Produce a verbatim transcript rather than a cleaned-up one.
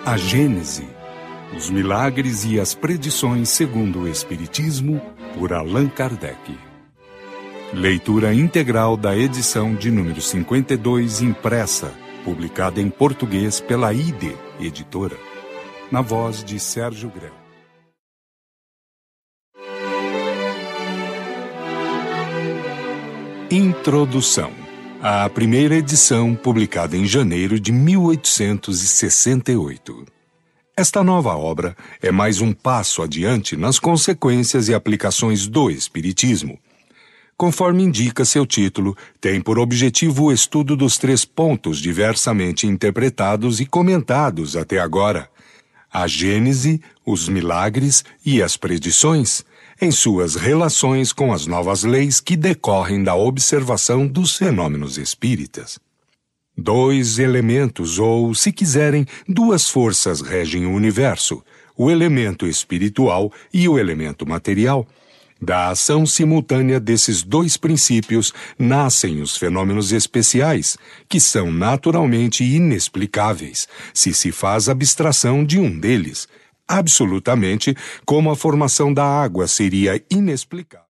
A Gênese, os milagres e as predições segundo o Espiritismo, por Allan Kardec. Leitura integral da edição de número cinquenta e dois, impressa, publicada em português pela I D E, editora, na voz de Sérgio Grell. Introdução. A primeira edição, publicada em janeiro de mil oitocentos e sessenta e oito. Esta nova obra é mais um passo adiante nas consequências e aplicações do Espiritismo. Conforme indica seu título, tem por objetivo o estudo dos três pontos diversamente interpretados e comentados até agora: a Gênese, os milagres e as predições, em suas relações com as novas leis que decorrem da observação dos fenômenos espíritas. Dois elementos, ou, se quiserem, duas forças regem o universo: o elemento espiritual e o elemento material. Da ação simultânea desses dois princípios nascem os fenômenos especiais, que são naturalmente inexplicáveis, se se faz abstração de um deles, absolutamente como a formação da água seria inexplicável.